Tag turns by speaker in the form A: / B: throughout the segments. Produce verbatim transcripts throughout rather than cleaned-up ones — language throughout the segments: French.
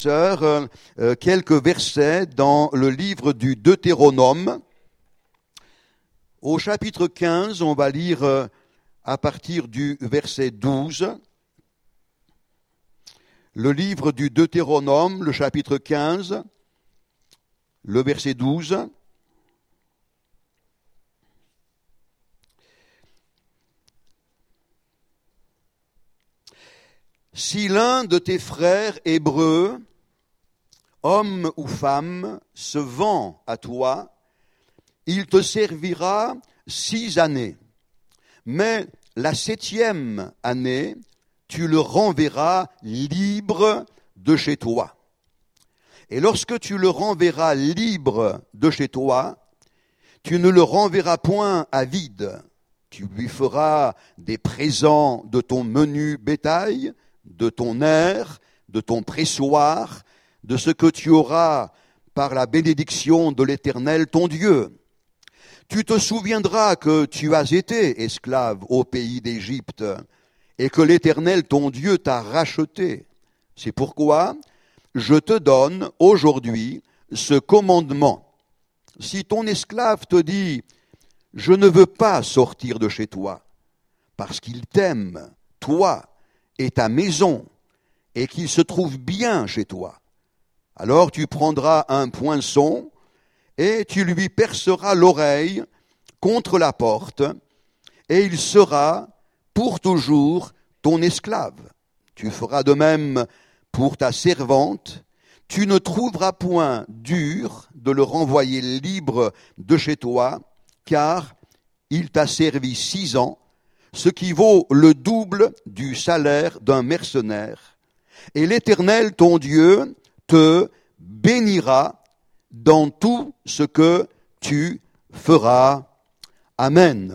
A: Sœurs, euh, euh, quelques versets dans le livre du Deutéronome. Au chapitre quinze, on va lire euh, à partir du verset douze. Le livre du Deutéronome, le chapitre quinze, le verset douze. Si l'un de tes frères hébreux, homme ou femme, se vend à toi, il te servira six années. Mais la septième année, tu le renverras libre de chez toi. Et lorsque tu le renverras libre de chez toi, tu ne le renverras point à vide. Tu lui feras des présents de ton menu bétail, de ton aire, de ton pressoir, de ce que tu auras par la bénédiction de l'Éternel ton Dieu. Tu te souviendras que tu as été esclave au pays d'Égypte et que l'Éternel ton Dieu t'a racheté. C'est pourquoi je te donne aujourd'hui ce commandement. Si ton esclave te dit « Je ne veux pas sortir de chez toi » parce qu'il t'aime, toi et ta maison, et qu'il se trouve bien chez toi, alors tu prendras un poinçon et tu lui perceras l'oreille contre la porte, et il sera pour toujours ton esclave. Tu feras de même pour ta servante. Tu ne trouveras point dur de le renvoyer libre de chez toi, car il t'a servi six ans, ce qui vaut le double du salaire d'un mercenaire. Et l'Éternel, ton Dieu, te bénira dans tout ce que tu feras. Amen.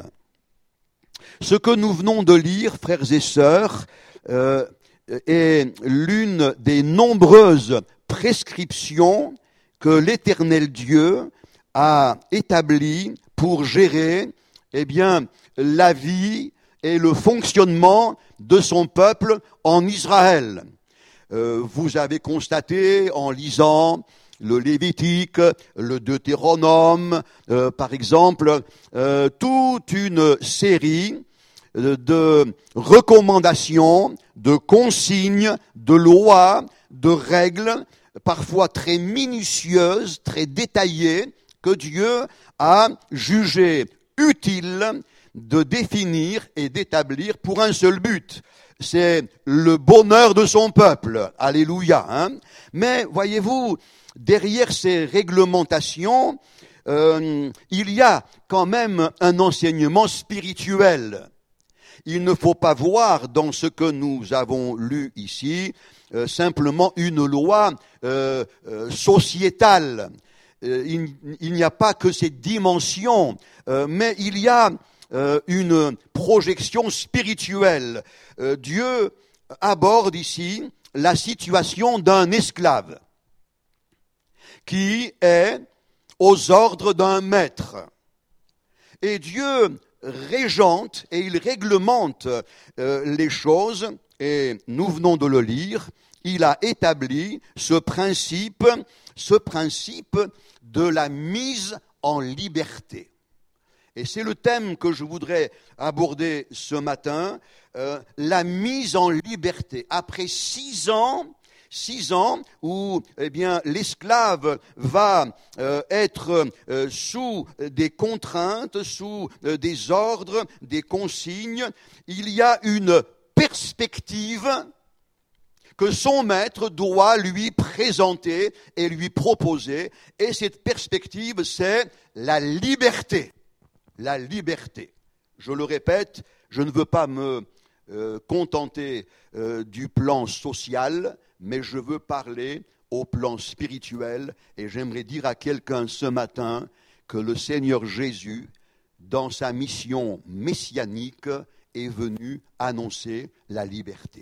A: Ce que nous venons de lire, frères et sœurs, euh, est l'une des nombreuses prescriptions que l'Éternel Dieu a établies pour gérer, eh bien, la vie et le fonctionnement de son peuple en Israël. Euh, vous avez constaté en lisant le Lévitique, le Deutéronome, euh, par exemple, euh, toute une série de recommandations, de consignes, de lois, de règles, parfois très minutieuses, très détaillées, que Dieu a jugé utile de définir et d'établir pour un seul but. C'est le bonheur de son peuple. Alléluia. Hein? Mais voyez-vous, derrière ces réglementations, euh, il y a quand même un enseignement spirituel. Il ne faut pas voir dans ce que nous avons lu ici euh, simplement une loi euh, euh, sociétale. Euh, il, il n'y a pas que cette dimension, euh, mais il y a euh, une projection spirituelle. Euh, Dieu aborde ici la situation d'un esclave qui est aux ordres d'un maître. Et Dieu régente et il réglemente euh, les choses, et nous venons de le lire, il a établi ce principe, ce principe de la mise en liberté. Et c'est le thème que je voudrais aborder ce matin, euh, la mise en liberté. Après six ans, six ans où eh bien l'esclave va euh, être euh, sous des contraintes, sous euh, des ordres, des consignes, il y a une perspective que son maître doit lui présenter et lui proposer. Et cette perspective, c'est la liberté. La liberté. Je le répète, je ne veux pas me euh, contenter euh, du plan social, mais je veux parler au plan spirituel. Et j'aimerais dire à quelqu'un ce matin que le Seigneur Jésus, dans sa mission messianique, est venu annoncer la liberté.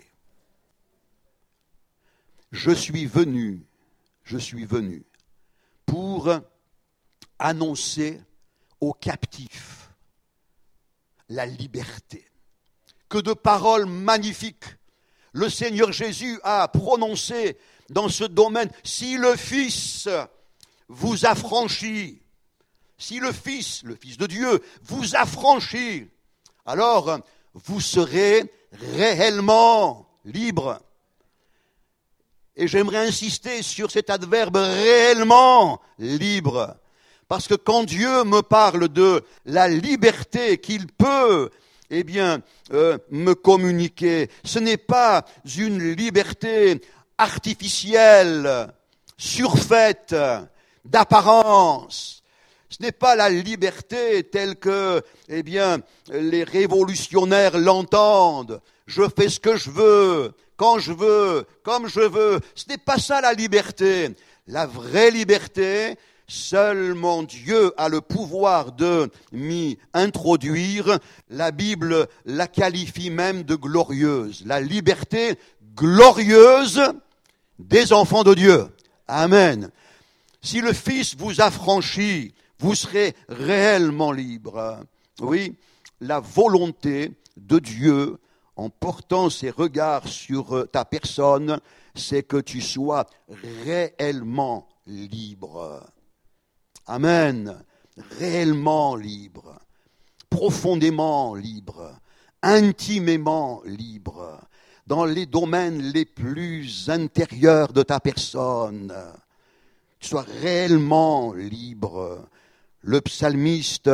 A: Je suis venu, je suis venu pour annoncer aux captifs la liberté. Que de paroles magnifiques le Seigneur Jésus a prononcées dans ce domaine. Si le Fils vous affranchit, si le Fils, le Fils de Dieu, vous affranchit, alors vous serez réellement libre. Et j'aimerais insister sur cet adverbe réellement libre. Parce que quand Dieu me parle de la liberté qu'il peut, eh bien, euh, me communiquer, ce n'est pas une liberté artificielle, surfaite, d'apparence. Ce n'est pas la liberté telle que, eh bien, les révolutionnaires l'entendent. Je fais ce que je veux, quand je veux, comme je veux. Ce n'est pas ça la liberté. La vraie liberté, seulement Dieu a le pouvoir de m'y introduire. La Bible la qualifie même de glorieuse. La liberté glorieuse des enfants de Dieu. Amen. Si le Fils vous affranchit, vous serez réellement libre. Oui, la volonté de Dieu, en portant ses regards sur ta personne, c'est que tu sois réellement libre. Amen. Réellement libre, profondément libre, intimement libre, dans les domaines les plus intérieurs de ta personne. Tu sois réellement libre. Le psalmiste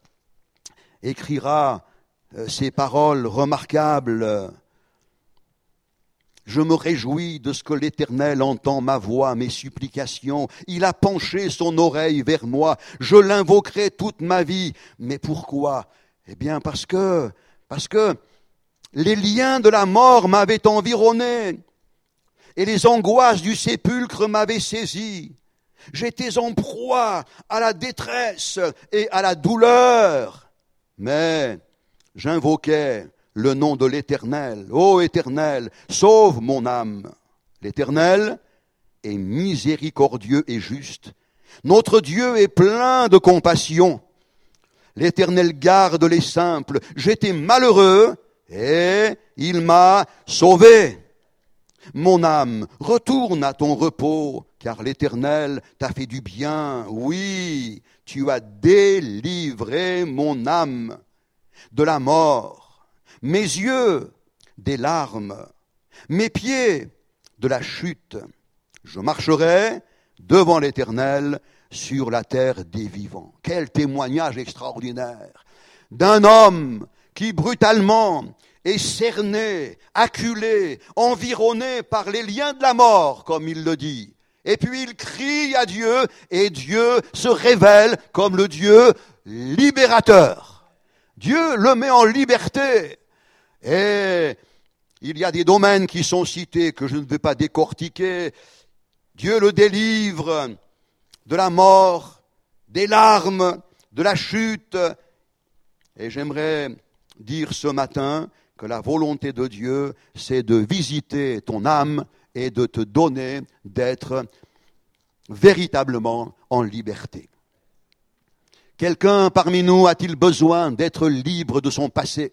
A: écrira ces paroles remarquables. Je me réjouis de ce que l'Éternel entend ma voix, mes supplications. Il a penché son oreille vers moi. Je l'invoquerai toute ma vie. Mais pourquoi? Eh bien parce que, parce que les liens de la mort m'avaient environné et les angoisses du sépulcre m'avaient saisi. J'étais en proie à la détresse et à la douleur. Mais j'invoquais le nom de l'Éternel. Ô Éternel, sauve mon âme. L'Éternel est miséricordieux et juste. Notre Dieu est plein de compassion. L'Éternel garde les simples. J'étais malheureux et il m'a sauvé. Mon âme, retourne à ton repos, car l'Éternel t'a fait du bien. Oui, tu as délivré mon âme de la mort, mes yeux des larmes, mes pieds de la chute. Je marcherai devant l'Éternel sur la terre des vivants. Quel témoignage extraordinaire d'un homme qui brutalement est cerné, acculé, environné par les liens de la mort, comme il le dit. Et puis il crie à Dieu, et Dieu se révèle comme le Dieu libérateur. Dieu le met en liberté. Et il y a des domaines qui sont cités que je ne vais pas décortiquer. Dieu le délivre de la mort, des larmes, de la chute. Et j'aimerais dire ce matin que la volonté de Dieu, c'est de visiter ton âme et de te donner d'être véritablement en liberté. Quelqu'un parmi nous a-t-il besoin d'être libre de son passé?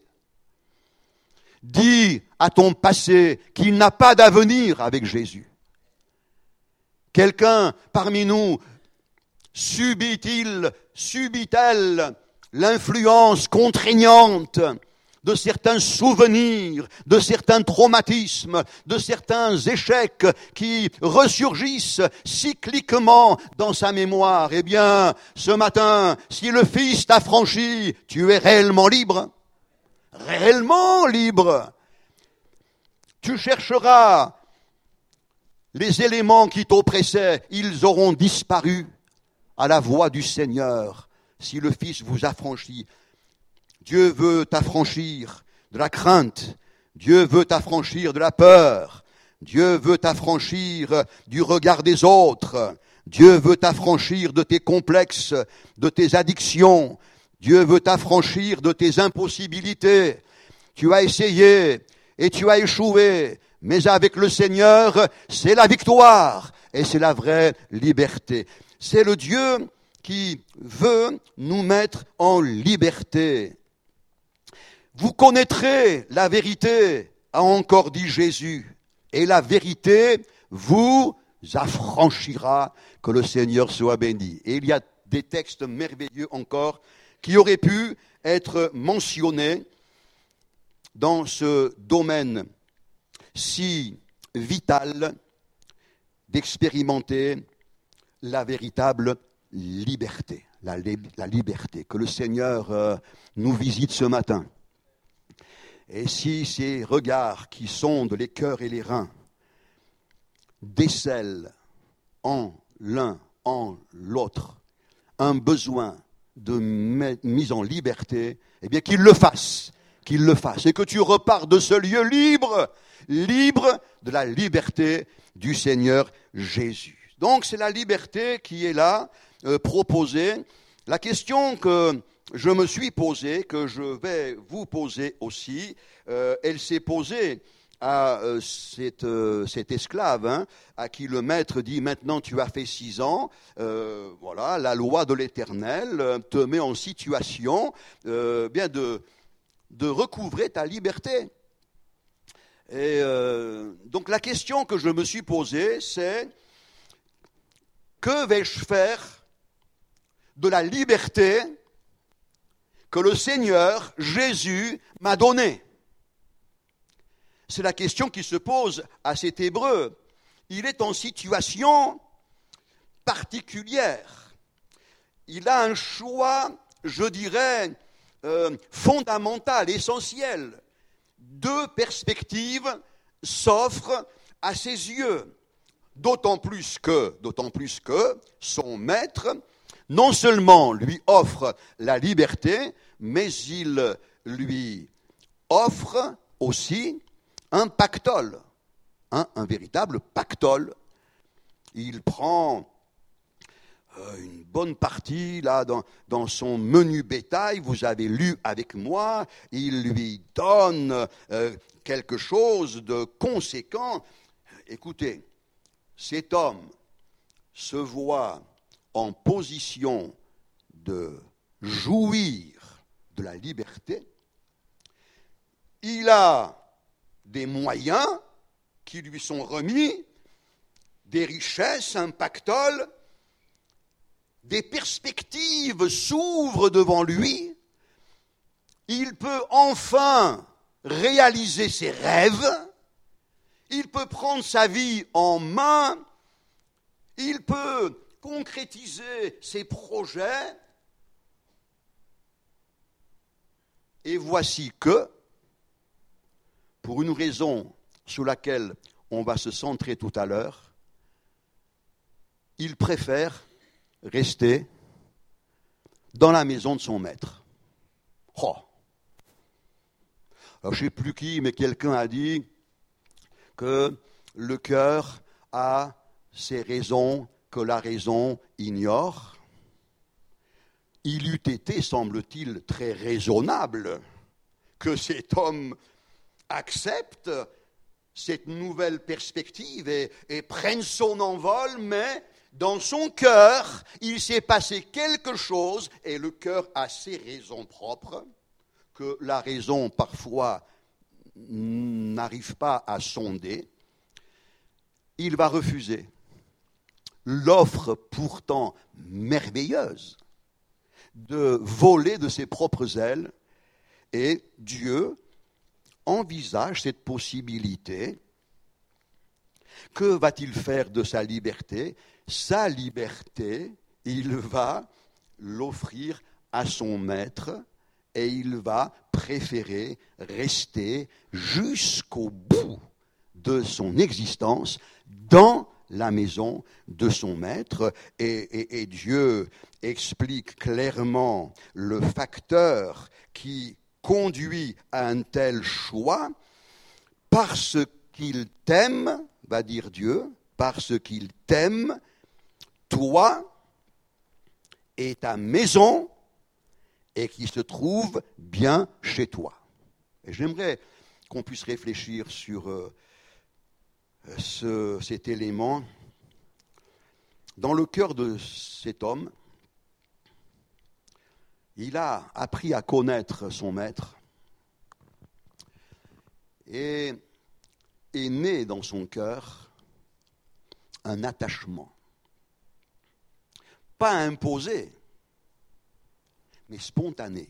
A: Dis à ton passé qu'il n'a pas d'avenir avec Jésus. Quelqu'un parmi nous subit-il, subit-elle l'influence contraignante de certains souvenirs, de certains traumatismes, de certains échecs qui ressurgissent cycliquement dans sa mémoire? Eh bien, ce matin, si le Fils t'a franchi, tu es réellement libre. Réellement libre. Tu chercheras les éléments qui t'oppressaient, ils auront disparu à la voix du Seigneur, si le Fils vous affranchit. Dieu veut t'affranchir de la crainte. Dieu veut t'affranchir de la peur. Dieu veut t'affranchir du regard des autres. Dieu veut t'affranchir de tes complexes, de tes addictions. Dieu veut t'affranchir de tes impossibilités. Tu as essayé et tu as échoué. Mais avec le Seigneur, c'est la victoire et c'est la vraie liberté. C'est le Dieu qui veut nous mettre en liberté. Vous connaîtrez la vérité, a encore dit Jésus, et la vérité vous affranchira, que le Seigneur soit béni. Et il y a des textes merveilleux encore qui auraient pu être mentionnés dans ce domaine si vital d'expérimenter la véritable liberté, la, la liberté, que le Seigneur euh, nous visite ce matin. Et si ces regards qui sondent les cœurs et les reins décèlent en l'un, en l'autre, un besoin de mise en liberté, eh bien qu'il le fasse, qu'il le fasse, et que tu repars de ce lieu libre, libre de la liberté du Seigneur Jésus. Donc c'est la liberté qui est là, euh, proposée. La question que je me suis posée, que je vais vous poser aussi, euh, elle s'est posée à euh, cette, euh, cet esclave, hein, à qui le maître dit « Maintenant tu as fait six ans, euh, voilà, la loi de l'Éternel te met en situation euh, bien de, de recouvrer ta liberté. » Et euh, donc la question que je me suis posée, c'est « Que vais-je faire de la liberté que le Seigneur Jésus m'a donnée ?» C'est la question qui se pose à cet Hébreu. Il est en situation particulière. Il a un choix, je dirais, euh, fondamental, essentiel. Deux perspectives s'offrent à ses yeux. D'autant plus que, d'autant plus que son maître, non seulement lui offre la liberté, mais il lui offre aussi un pactole, hein, un véritable pactole. Il prend euh, une bonne partie là dans, dans son menu bétail, vous avez lu avec moi, il lui donne euh, quelque chose de conséquent. Écoutez, cet homme se voit en position de jouir de la liberté. Il a des moyens qui lui sont remis, des richesses, un pactole, des perspectives s'ouvrent devant lui. Il peut enfin réaliser ses rêves, il peut prendre sa vie en main, il peut concrétiser ses projets. Et voici que, pour une raison sur laquelle on va se centrer tout à l'heure, il préfère rester dans la maison de son maître. Oh. Alors, je ne sais plus qui, mais quelqu'un a dit que le cœur a ses raisons que la raison ignore. Il eût été, semble-t-il, très raisonnable que cet homme accepte cette nouvelle perspective et, et prenne son envol, mais dans son cœur, il s'est passé quelque chose, et le cœur a ses raisons propres, que la raison parfois n'arrive pas à sonder. Il va refuser l'offre pourtant merveilleuse de voler de ses propres ailes, et Dieu envisage cette possibilité. Que va-t-il faire de sa liberté ? Sa liberté, il va l'offrir à son maître et il va préférer rester jusqu'au bout de son existence dans la maison de son maître. Et, et, et Dieu explique clairement le facteur qui conduit à un tel choix. Parce qu'il t'aime, va dire Dieu, parce qu'il t'aime, toi et ta maison, et qui se trouve bien chez toi. Et j'aimerais qu'on puisse réfléchir sur euh, ce, cet élément. Dans le cœur de cet homme, il a appris à connaître son maître et est né dans son cœur un attachement. Pas imposé, mais spontané.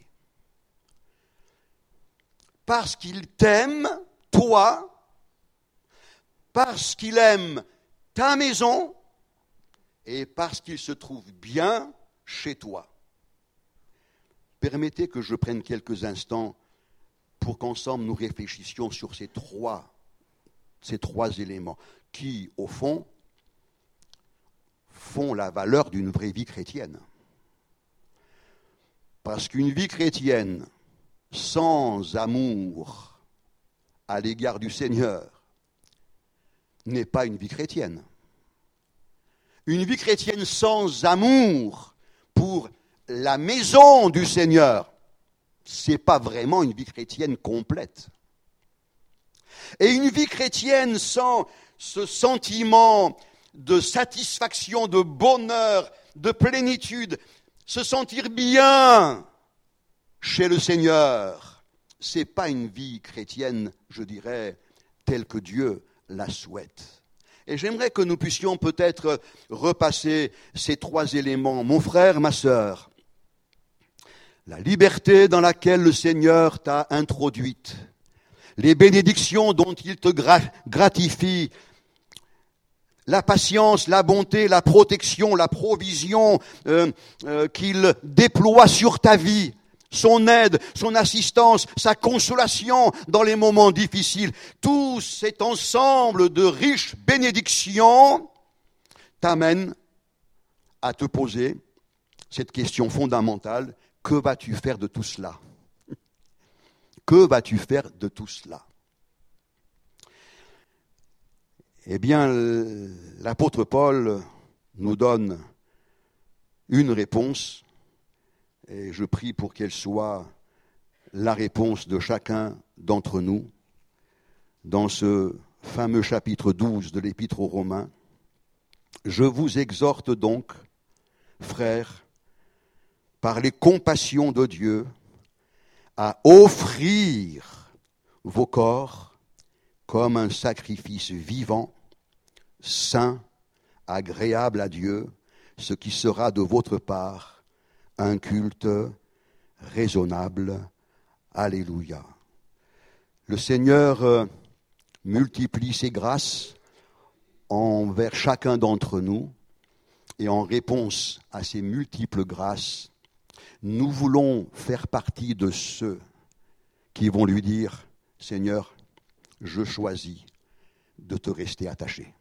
A: Parce qu'il t'aime, toi, parce qu'il aime ta maison, et parce qu'il se trouve bien chez toi. Permettez que je prenne quelques instants pour qu'ensemble nous réfléchissions sur ces trois, ces trois éléments qui, au fond, font la valeur d'une vraie vie chrétienne. Parce qu'une vie chrétienne sans amour à l'égard du Seigneur n'est pas une vie chrétienne. Une vie chrétienne sans amour pour la maison du Seigneur, c'est pas vraiment une vie chrétienne complète. Et une vie chrétienne sans ce sentiment de satisfaction, de bonheur, de plénitude, se sentir bien chez le Seigneur, c'est pas une vie chrétienne, je dirais, telle que Dieu la souhaite. Et j'aimerais que nous puissions peut-être repasser ces trois éléments. Mon frère, ma sœur, la liberté dans laquelle le Seigneur t'a introduite, les bénédictions dont il te gra- gratifie, la patience, la bonté, la protection, la provision euh, euh, qu'il déploie sur ta vie, son aide, son assistance, sa consolation dans les moments difficiles, tout cet ensemble de riches bénédictions t'amène à te poser cette question fondamentale: que vas-tu faire de tout cela ? Que vas-tu faire de tout cela ? Eh bien, l'apôtre Paul nous donne une réponse, et je prie pour qu'elle soit la réponse de chacun d'entre nous dans ce fameux chapitre douze de l'Épître aux Romains. Je vous exhorte donc, frères, par les compassions de Dieu, à offrir vos corps comme un sacrifice vivant, saint, agréable à Dieu, ce qui sera de votre part un culte raisonnable. Alléluia. Le Seigneur multiplie ses grâces envers chacun d'entre nous, et en réponse à ces multiples grâces, nous voulons faire partie de ceux qui vont lui dire: Seigneur, je choisis de te rester attaché.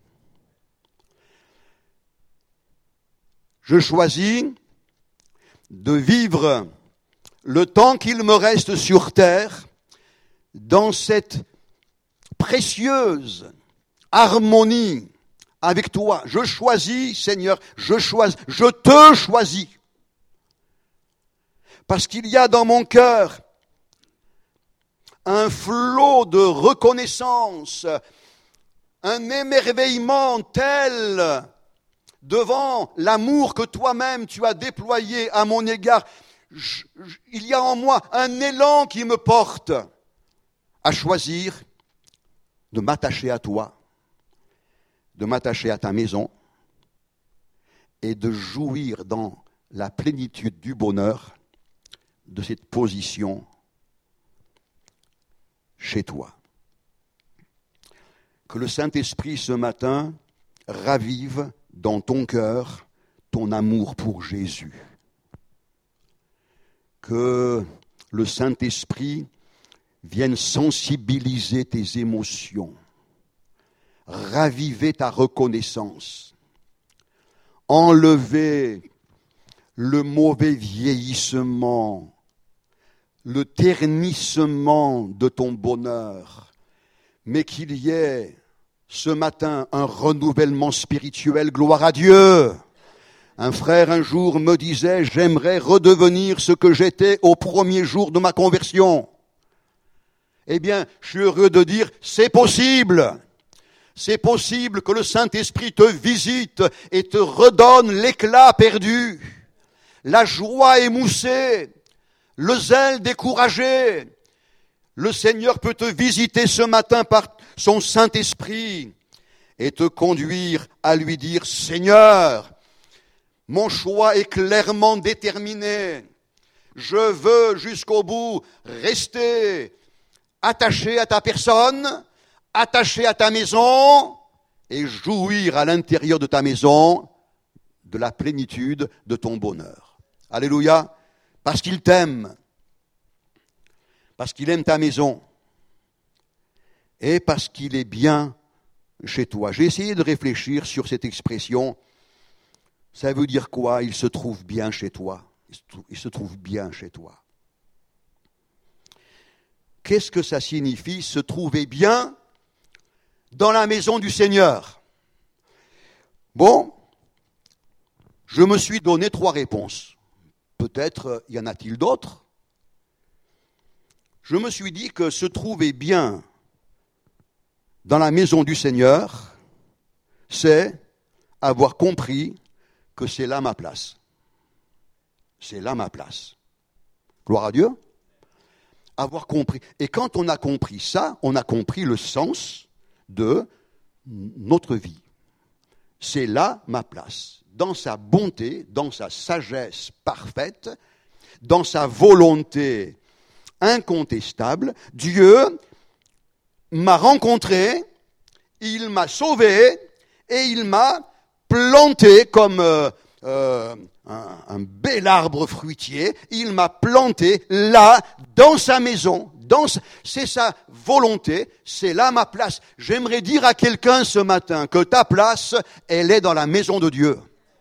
A: Je choisis de vivre le temps qu'il me reste sur terre dans cette précieuse harmonie avec toi. Je choisis, Seigneur, je choisis, je te choisis. Parce qu'il y a dans mon cœur un flot de reconnaissance, un émerveillement tel devant l'amour que toi-même tu as déployé à mon égard. Je, je, il y a en moi un élan qui me porte à choisir de m'attacher à toi, de m'attacher à ta maison et de jouir dans la plénitude du bonheur de cette position chez toi. Que le Saint-Esprit ce matin ravive dans ton cœur ton amour pour Jésus. Que le Saint-Esprit vienne sensibiliser tes émotions, raviver ta reconnaissance, enlever le mauvais vieillissement, le ternissement de ton bonheur, mais qu'il y ait ce matin un renouvellement spirituel, gloire à Dieu. Un frère un jour me disait: j'aimerais redevenir ce que j'étais au premier jour de ma conversion. Eh bien, je suis heureux de dire, c'est possible. C'est possible que le Saint-Esprit te visite et te redonne l'éclat perdu, la joie émoussée, le zèle découragé. Le Seigneur peut te visiter ce matin par son Saint-Esprit et te conduire à lui dire, Seigneur, mon choix est clairement déterminé. Je veux jusqu'au bout rester attaché à ta personne, attaché à ta maison et jouir à l'intérieur de ta maison de la plénitude de ton bonheur. Alléluia, parce qu'il t'aime, parce qu'il aime ta maison et parce qu'il est bien chez toi. J'ai essayé de réfléchir sur cette expression. Ça veut dire quoi? Il se trouve bien chez toi. Il se trouve, il se trouve bien chez toi. Qu'est-ce que ça signifie, se trouver bien dans la maison du Seigneur? Bon, je me suis donné trois réponses. Peut-être y en a-t-il d'autres. Je me suis dit que se trouver bien dans la maison du Seigneur, c'est avoir compris que c'est là ma place. C'est là ma place. Gloire à Dieu. Avoir compris. Et quand on a compris ça, on a compris le sens de notre vie. C'est là ma place. Dans sa bonté, dans sa sagesse parfaite, dans sa volonté incontestable, Dieu m'a rencontré, il m'a sauvé et il m'a planté comme euh, euh, un, un bel arbre fruitier. Il m'a planté là, dans sa maison. Dans sa, c'est sa volonté, c'est là ma place. J'aimerais dire à quelqu'un ce matin que ta place, elle est dans la maison de Dieu.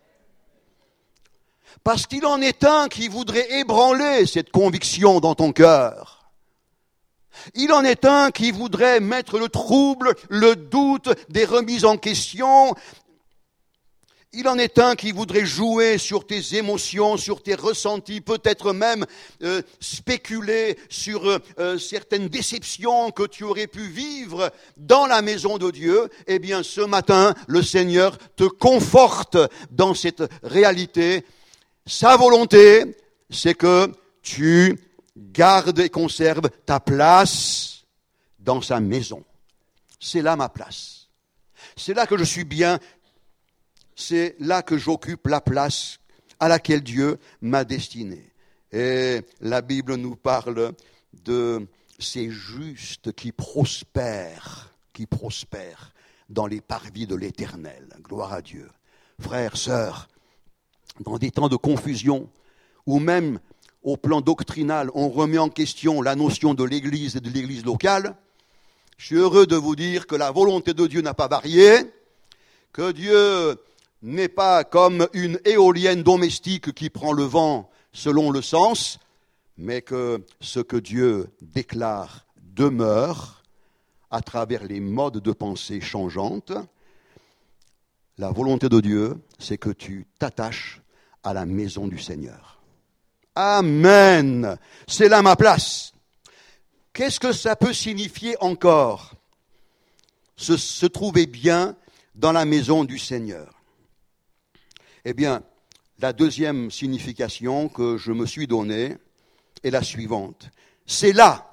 A: Parce qu'il en est un qui voudrait ébranler cette conviction dans ton cœur. Il en est un qui voudrait mettre le trouble, le doute, des remises en question. Il en est un qui voudrait jouer sur tes émotions, sur tes ressentis, peut-être même euh, spéculer sur euh, certaines déceptions que tu aurais pu vivre dans la maison de Dieu. Eh bien, ce matin, le Seigneur te conforte dans cette réalité. Sa volonté, c'est que tu gardes et conserves ta place dans sa maison. C'est là ma place. C'est là que je suis bien. C'est là que j'occupe la place à laquelle Dieu m'a destiné. Et la Bible nous parle de ces justes qui prospèrent, qui prospèrent dans les parvis de l'Éternel. Gloire à Dieu. Frères, sœurs, dans des temps de confusion, ou même au plan doctrinal, on remet en question la notion de l'Église et de l'Église locale, je suis heureux de vous dire que la volonté de Dieu n'a pas varié, que Dieu n'est pas comme une éolienne domestique qui prend le vent selon le sens, mais que ce que Dieu déclare demeure à travers les modes de pensée changeantes. La volonté de Dieu, c'est que tu t'attaches à la maison du Seigneur. Amen. C'est là ma place. Qu'est-ce que ça peut signifier encore? Se, se trouver bien dans la maison du Seigneur. Eh bien, la deuxième signification que je me suis donnée est la suivante. C'est là,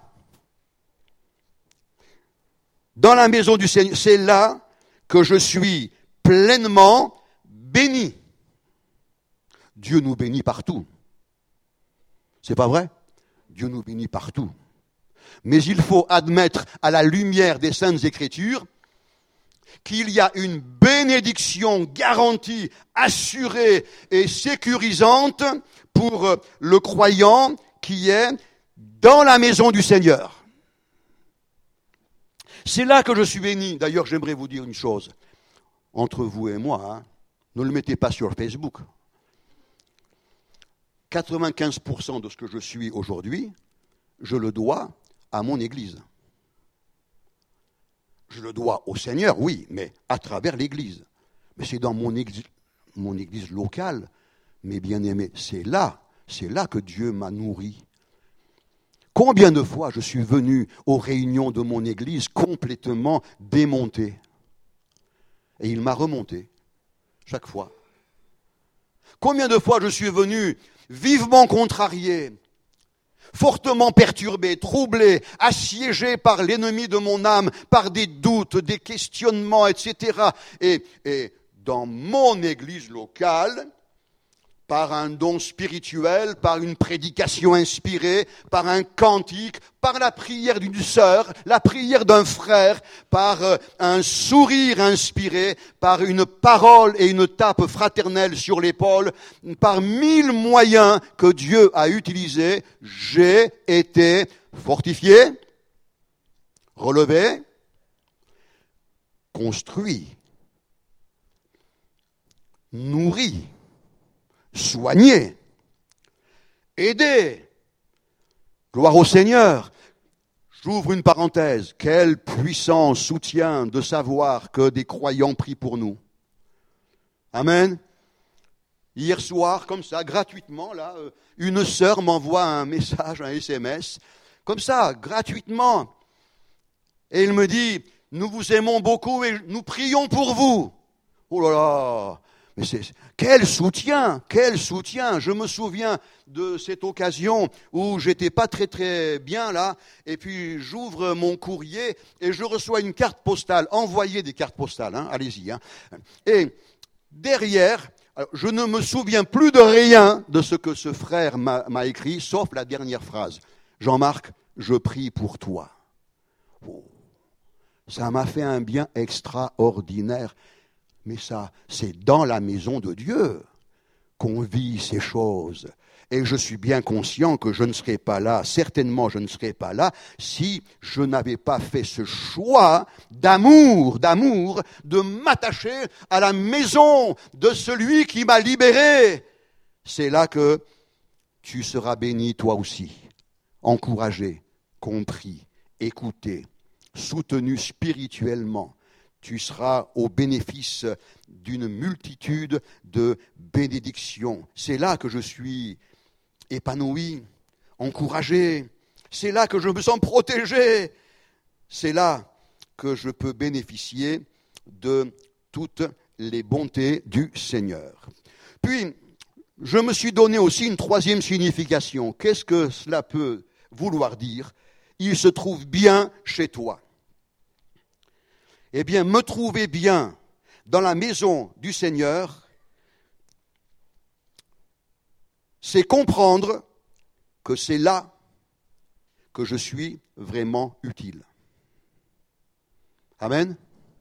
A: dans la maison du Seigneur, c'est là que je suis pleinement béni. Dieu nous bénit partout. C'est pas vrai? Dieu nous bénit partout. Mais il faut admettre à la lumière des Saintes Écritures qu'il y a une bénédiction garantie, assurée et sécurisante pour le croyant qui est dans la maison du Seigneur. C'est là que je suis béni. D'ailleurs, j'aimerais vous dire une chose. Entre vous et moi, hein, ne le mettez pas sur Facebook. quatre-vingt-quinze pour cent de ce que je suis aujourd'hui, je le dois à mon Église. Je le dois au Seigneur, oui, mais à travers l'Église. Mais c'est dans mon église, mon église locale, mes bien-aimés, c'est là, c'est là que Dieu m'a nourri. Combien de fois je suis venu aux réunions de mon Église complètement démonté, et il m'a remonté, chaque fois. Combien de fois je suis venu vivement contrarié, fortement perturbé, troublé, assiégé par l'ennemi de mon âme, par des doutes, des questionnements, et cetera. Et, et dans mon église locale, par un don spirituel, par une prédication inspirée, par un cantique, par la prière d'une sœur, la prière d'un frère, par un sourire inspiré, par une parole et une tape fraternelle sur l'épaule, par mille moyens que Dieu a utilisés, j'ai été fortifié, relevé, construit, nourri, soigner, aider. Gloire au Seigneur. J'ouvre une parenthèse. Quel puissant soutien de savoir que des croyants prient pour nous. Amen. Hier soir, comme ça, gratuitement, là, une sœur m'envoie un message, un S M S, comme ça, gratuitement. Et il me dit, nous vous aimons beaucoup et nous prions pour vous. Oh là là. Mais c'est, quel soutien, quel soutien. Je me souviens de cette occasion où j'étais pas très très bien là, et puis j'ouvre mon courrier et je reçois une carte postale, envoyez des cartes postales, hein, allez-y. Hein. Et derrière, alors, je ne me souviens plus de rien de ce que ce frère m'a, m'a écrit, sauf la dernière phrase. Jean-Marc, je prie pour toi. Oh, ça m'a fait un bien extraordinaire. Mais ça, c'est dans la maison de Dieu qu'on vit ces choses. Et je suis bien conscient que je ne serais pas là, certainement je ne serais pas là, si je n'avais pas fait ce choix d'amour, d'amour, de m'attacher à la maison de celui qui m'a libéré. C'est là que tu seras béni toi aussi, encouragé, compris, écouté, soutenu spirituellement. Tu seras au bénéfice d'une multitude de bénédictions. C'est là que je suis épanoui, encouragé. C'est là que je me sens protégé. C'est là que je peux bénéficier de toutes les bontés du Seigneur. Puis, je me suis donné aussi une troisième signification. Qu'est-ce que cela peut vouloir dire ? Il se trouve bien chez toi. Eh bien, me trouver bien dans la maison du Seigneur, c'est comprendre que c'est là que je suis vraiment utile. Amen.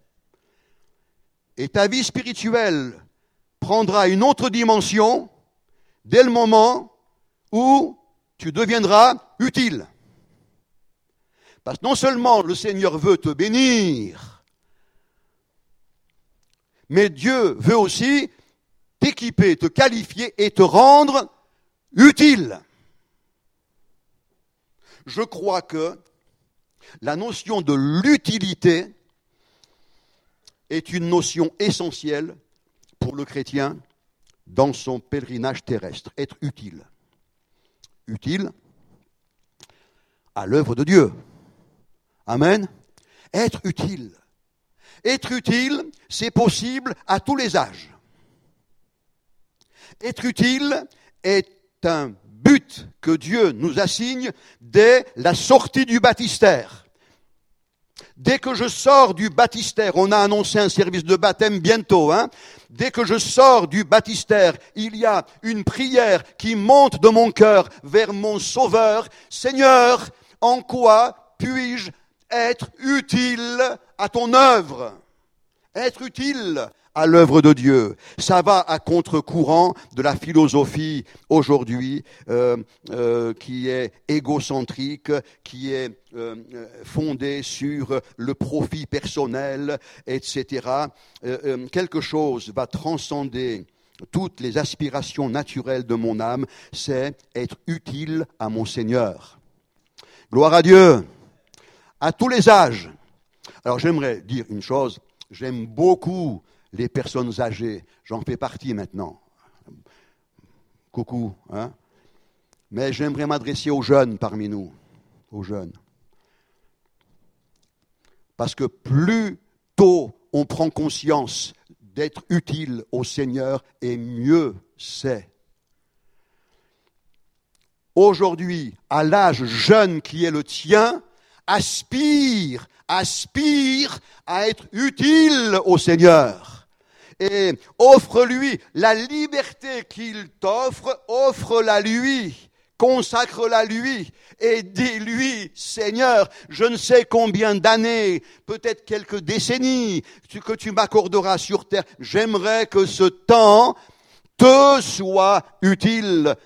A: Et ta vie spirituelle prendra une autre dimension dès le moment où tu deviendras utile. Parce que non seulement le Seigneur veut te bénir, mais Dieu veut aussi t'équiper, te qualifier et te rendre utile. Je crois que la notion de l'utilité est une notion essentielle pour le chrétien dans son pèlerinage terrestre. Être utile. Utile à l'œuvre de Dieu. Amen. Être utile. Être utile, c'est possible à tous les âges. Être utile est un but que Dieu nous assigne dès la sortie du baptistère. Dès que je sors du baptistère, on a annoncé un service de baptême bientôt, hein. Dès que je sors du baptistère, il y a une prière qui monte de mon cœur vers mon Sauveur. Seigneur, en quoi puis-je être utile à ton œuvre, être utile à l'œuvre de Dieu? Ça va à contre-courant de la philosophie aujourd'hui euh, euh, qui est égocentrique, qui est euh, fondée sur le profit personnel, et cetera. Euh, euh, quelque chose va transcender toutes les aspirations naturelles de mon âme, c'est être utile à mon Seigneur. Gloire à Dieu. À tous les âges. Alors j'aimerais dire une chose, j'aime beaucoup les personnes âgées, j'en fais partie maintenant. Coucou, hein. Mais j'aimerais m'adresser aux jeunes parmi nous, aux jeunes. Parce que plus tôt on prend conscience d'être utile au Seigneur, et mieux c'est. aujourd'hui, à l'âge jeune qui est le tien, aspire, aspire à être utile au Seigneur. Et offre-lui la liberté qu'il t'offre, offre-la lui, consacre-la lui et dis-lui, Seigneur, je ne sais combien d'années, peut-être quelques décennies que tu m'accorderas sur terre, j'aimerais que ce temps te soit utile.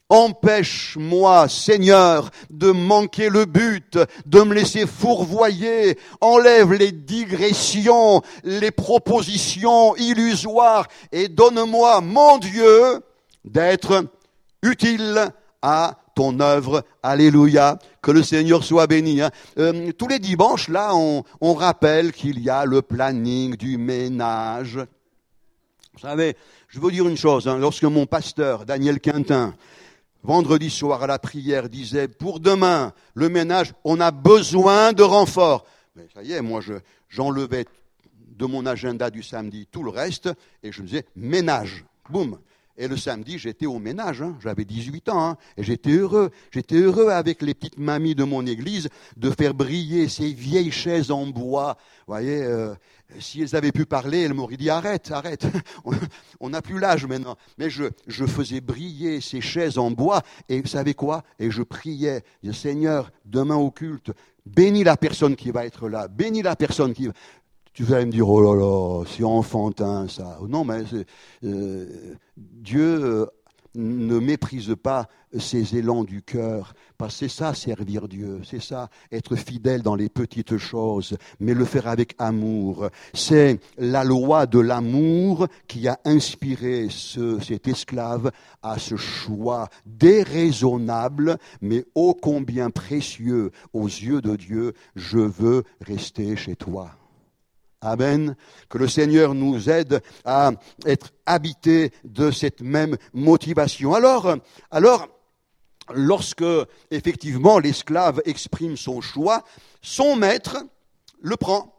A: Empêche-moi, Seigneur, de manquer le but, de me laisser fourvoyer. Enlève les digressions, les propositions illusoires et donne-moi, mon Dieu, d'être utile à ton œuvre. Alléluia. Que le Seigneur soit béni. Hein. Euh, tous les dimanches, là, on, on rappelle qu'il y a le planning du ménage. Vous savez, je veux dire une chose. Hein, lorsque mon pasteur, Daniel Quintin, vendredi soir à la prière, disait, pour demain, le ménage, on a besoin de renfort. Mais ça y est, moi, je, j'enlevais de mon agenda du samedi tout le reste, et je me disais, ménage, boum. Et le samedi, j'étais au ménage, hein, j'avais dix-huit ans, hein, et j'étais heureux. J'étais heureux avec les petites mamies de mon église de faire briller ces vieilles chaises en bois. Vous voyez, euh, si elles avaient pu parler, elles m'auraient dit, arrête, arrête, on n'a plus l'âge maintenant. Mais je, je faisais briller ces chaises en bois, et vous savez quoi? Et je priais, je disais, Seigneur, demain au culte, bénis la personne qui va être là, bénis la personne qui va... Tu vas me dire, oh là là, c'est enfantin ça. Non, mais euh, Dieu euh, ne méprise pas ces élans du cœur, parce que c'est ça servir Dieu, c'est ça être fidèle dans les petites choses, mais le faire avec amour. C'est la loi de l'amour qui a inspiré ce, cet esclave à ce choix déraisonnable, mais ô combien précieux aux yeux de Dieu. Je veux rester chez toi. Amen. Que le Seigneur nous aide à être habités de cette même motivation. Alors, alors, lorsque, effectivement, l'esclave exprime son choix, son maître le prend.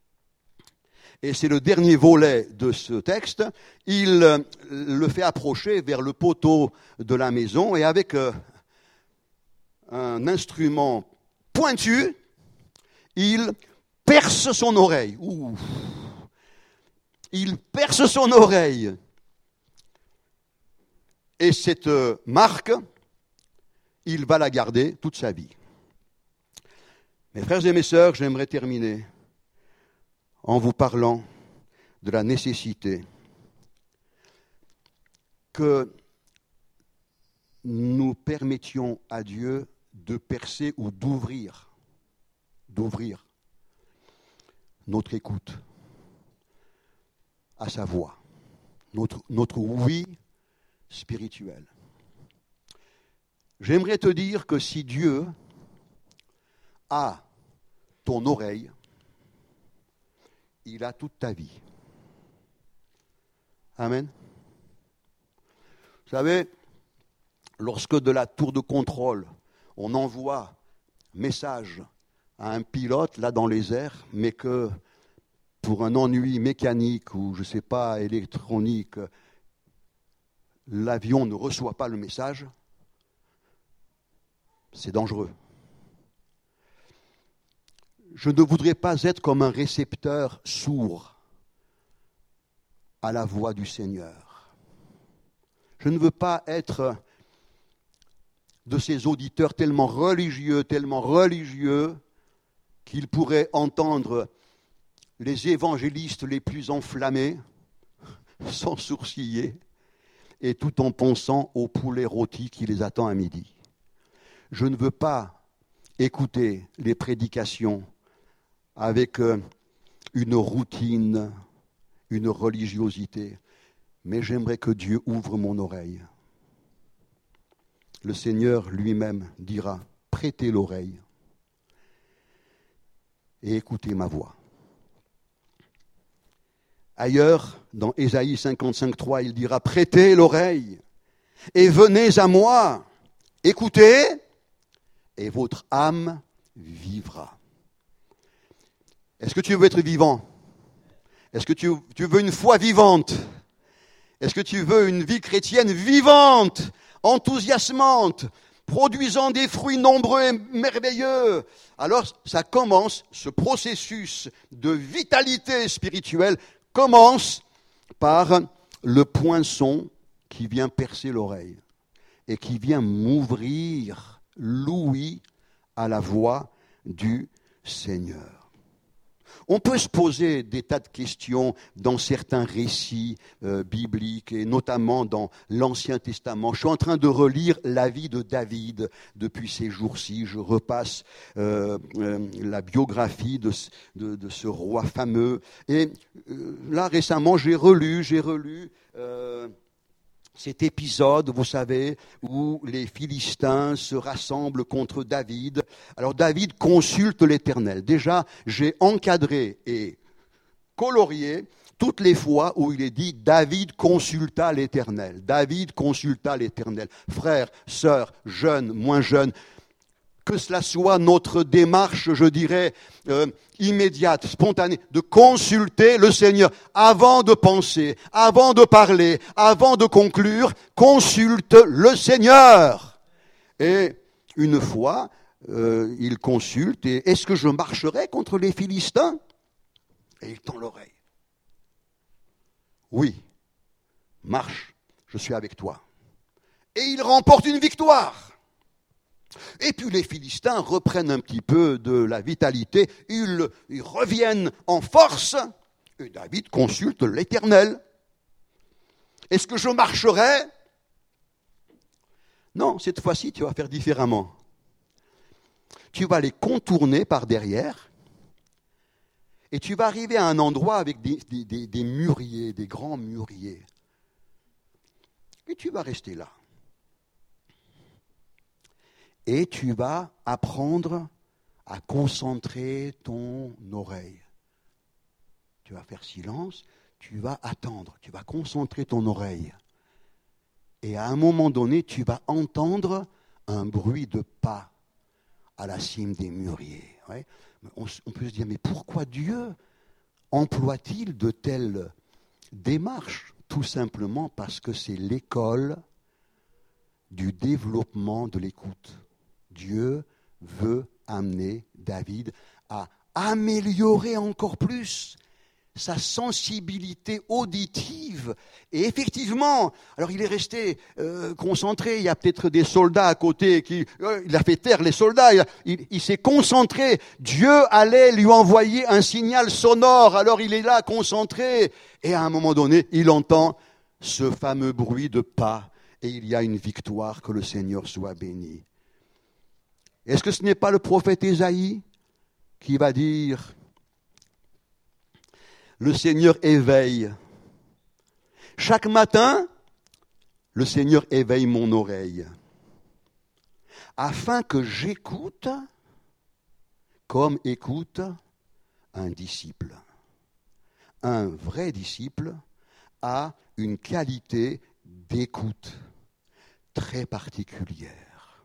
A: Et c'est le dernier volet de ce texte. Il le fait approcher vers le poteau de la maison et avec un instrument pointu, il perce son oreille. Ouh. Il perce son oreille. Et cette marque, il va la garder toute sa vie. Mes frères et mes sœurs, j'aimerais terminer en vous parlant de la nécessité que nous permettions à Dieu de percer ou d'ouvrir, d'ouvrir notre écoute à sa voix, notre, notre oui spirituel. J'aimerais te dire que si Dieu a ton oreille, il a toute ta vie. Amen. Vous savez, lorsque de la tour de contrôle, on envoie message à un pilote là dans les airs, mais que pour un ennui mécanique ou je ne sais pas électronique, l'avion ne reçoit pas le message, c'est dangereux. Je ne voudrais pas être comme un récepteur sourd à la voix du Seigneur. Je ne veux pas être de ces auditeurs tellement religieux, tellement religieux, qu'ils pourraient entendre les évangélistes les plus enflammés, sans sourciller, et tout en pensant au poulet rôti qui les attend à midi. Je ne veux pas écouter les prédications avec une routine, une religiosité, mais j'aimerais que Dieu ouvre mon oreille. Le Seigneur lui-même dira, prêtez l'oreille et écoutez ma voix. Ailleurs, dans Ésaïe cinquante-cinq, trois, il dira, prêtez l'oreille et venez à moi, écoutez, et votre âme vivra. Est-ce que tu veux être vivant? Est-ce que tu, tu veux une foi vivante? Est-ce que tu veux une vie chrétienne vivante, enthousiasmante? produisant des fruits nombreux et merveilleux. Alors, ça commence, ce processus de vitalité spirituelle commence par le poinçon qui vient percer l'oreille et qui vient m'ouvrir l'ouïe à la voix du Seigneur. On peut se poser des tas de questions dans certains récits euh, bibliques et notamment dans l'Ancien Testament. Je suis en train de relire la vie de David depuis ces jours-ci. Je repasse euh, euh, la biographie de, de, de ce roi fameux. Et euh, là, récemment, j'ai relu, j'ai relu... Euh, cet épisode, vous savez, où les Philistins se rassemblent contre David. Alors David consulte l'Éternel. Déjà, j'ai encadré et colorié toutes les fois où il est dit « David consulta l'Éternel ». David consulta l'Éternel. Frères, sœurs, jeunes, moins jeunes, que cela soit notre démarche, je dirais, euh, immédiate, spontanée, de consulter le Seigneur avant de penser, avant de parler, avant de conclure, consulte le Seigneur. Et une fois, euh, il consulte, et est-ce que je marcherai contre les Philistins ? Et il tend l'oreille. Oui, marche, je suis avec toi. Et il remporte une victoire. Et puis les Philistins reprennent un petit peu de la vitalité, ils, ils reviennent en force, et David consulte l'Éternel. Est-ce que je marcherai ? Non, cette fois-ci, tu vas faire différemment. Tu vas les contourner par derrière, et tu vas arriver à un endroit avec des, des, des, des mûriers, des grands mûriers. Et tu vas rester là. Et tu vas apprendre à concentrer ton oreille. Tu vas faire silence, tu vas attendre, tu vas concentrer ton oreille. Et à un moment donné, tu vas entendre un bruit de pas à la cime des mûriers. Ouais. On, on peut se dire, mais pourquoi Dieu emploie-t-il de telles démarches ? Tout simplement parce que c'est l'école du développement de l'écoute. Dieu veut amener David à améliorer encore plus sa sensibilité auditive. Et effectivement, alors il est resté euh, concentré, il y a peut-être des soldats à côté, qui, euh, il a fait taire les soldats, il, il, il s'est concentré, Dieu allait lui envoyer un signal sonore, alors il est là concentré, et à un moment donné, il entend ce fameux bruit de pas, et il y a une victoire, que le Seigneur soit béni. Est-ce que ce n'est pas le prophète Ésaïe qui va dire « Le Seigneur éveille. Chaque matin, le Seigneur éveille mon oreille, afin que j'écoute comme écoute un disciple. Un vrai disciple a une qualité d'écoute très particulière.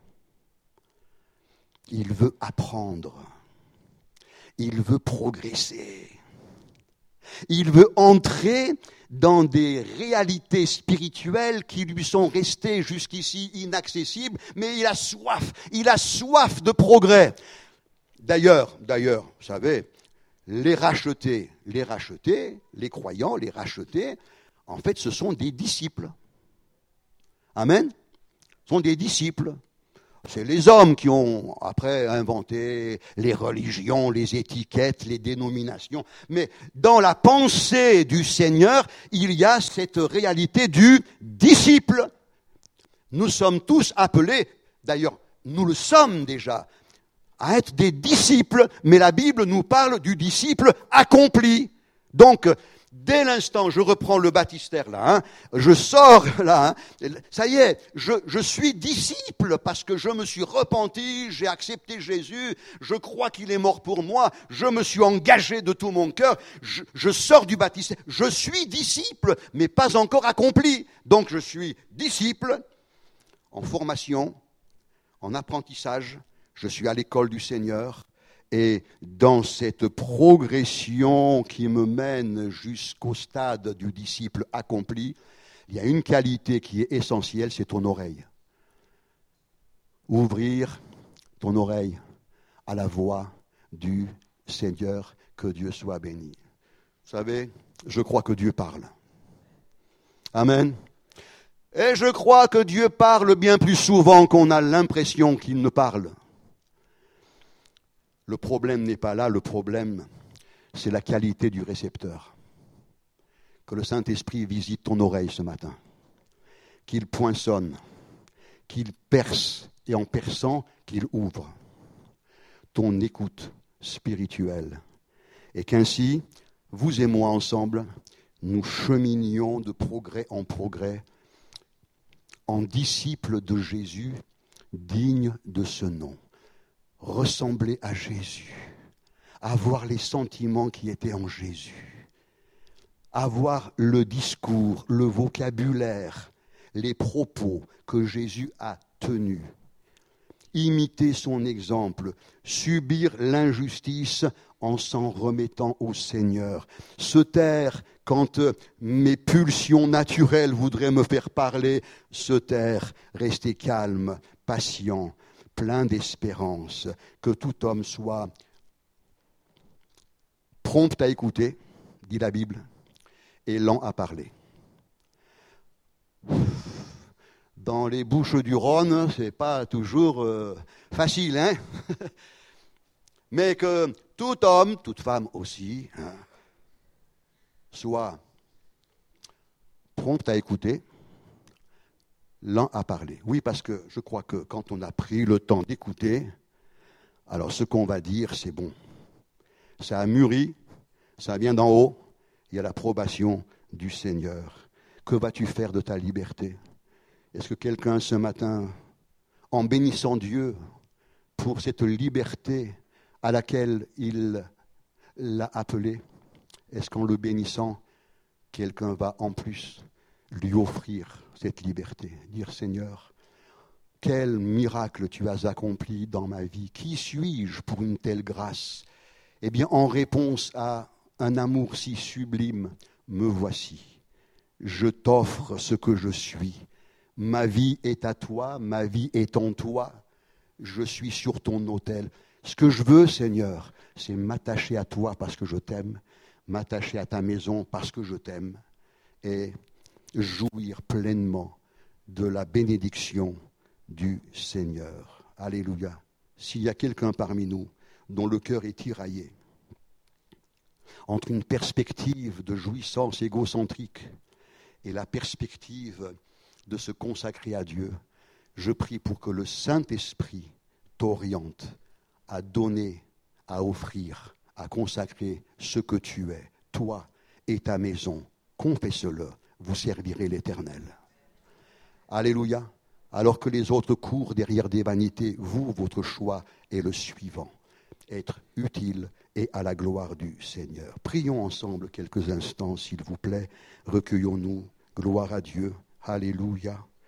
A: Il veut apprendre, il veut progresser, il veut entrer dans des réalités spirituelles qui lui sont restées jusqu'ici inaccessibles, mais il a soif, il a soif de progrès. D'ailleurs, d'ailleurs, vous savez, les rachetés, les rachetés, les croyants, les rachetés, en fait, ce sont des disciples. Amen. Ce sont des disciples. C'est les hommes qui ont, après, inventé les religions, les étiquettes, les dénominations. Mais dans la pensée du Seigneur, il y a cette réalité du disciple. Nous sommes tous appelés, d'ailleurs, nous le sommes déjà, à être des disciples, mais la Bible nous parle du disciple accompli. Donc, dès l'instant, je reprends le baptistère là, hein, je sors là, hein, ça y est, je, je suis disciple parce que je me suis repenti, j'ai accepté Jésus, je crois qu'il est mort pour moi, je me suis engagé de tout mon cœur, je, je sors du baptistère, je suis disciple, mais pas encore accompli. Donc je suis disciple en formation, en apprentissage, je suis à l'école du Seigneur. Et dans cette progression qui me mène jusqu'au stade du disciple accompli, il y a une qualité qui est essentielle, c'est ton oreille. ouvrir ton oreille à la voix du Seigneur. Que Dieu soit béni. Vous savez, je crois que Dieu parle. Amen. Et je crois que Dieu parle bien plus souvent qu'on a l'impression qu'il ne parle. Le problème n'est pas là, le problème, c'est la qualité du récepteur. Que le Saint-Esprit visite ton oreille ce matin, qu'il poinçonne, qu'il perce, et en perçant, qu'il ouvre ton écoute spirituelle. Et qu'ainsi, vous et moi ensemble, nous cheminions de progrès en progrès, en disciples de Jésus, dignes de ce nom. Ressembler à Jésus, avoir les sentiments qui étaient en Jésus, avoir le discours, le vocabulaire, les propos que Jésus a tenus, imiter son exemple, subir l'injustice en s'en remettant au Seigneur, se taire quand mes pulsions naturelles voudraient me faire parler, se taire, rester calme, patient, plein d'espérance, que tout homme soit prompt à écouter, dit la Bible, et lent à parler. Dans les bouches du Rhône, c'est pas toujours euh, facile, hein. Mais que tout homme, toute femme aussi, hein, soit prompt à écouter, lent à parler. Oui, parce que je crois que quand on a pris le temps d'écouter, alors ce qu'on va dire, c'est bon. Ça a mûri, ça vient d'en haut, il y a l'approbation du Seigneur. Que vas-tu faire de ta liberté ? Est-ce que quelqu'un ce matin, en bénissant Dieu pour cette liberté à laquelle il l'a appelé, est-ce qu'en le bénissant, quelqu'un va en plus lui offrir cette liberté, dire Seigneur, quel miracle tu as accompli dans ma vie, qui suis-je pour une telle grâce ? Eh bien, en réponse à un amour si sublime, me voici, je t'offre ce que je suis, ma vie est à toi, ma vie est en toi, je suis sur ton autel. Ce que je veux, Seigneur, c'est m'attacher à toi parce que je t'aime, m'attacher à ta maison parce que je t'aime, et jouir pleinement de la bénédiction du Seigneur. Alléluia. S'il y a quelqu'un parmi nous dont le cœur est tiraillé entre une perspective de jouissance égocentrique et la perspective de se consacrer à Dieu, je prie pour que le Saint-Esprit t'oriente à donner, à offrir, à consacrer ce que tu es, toi et ta maison. Confesse-le, vous servirez l'Éternel. Alléluia. Alors que les autres courent derrière des vanités, vous, votre choix est le suivant. Être utile et à la gloire du Seigneur. Prions ensemble quelques instants, s'il vous plaît. Recueillons-nous. Gloire à Dieu. Alléluia.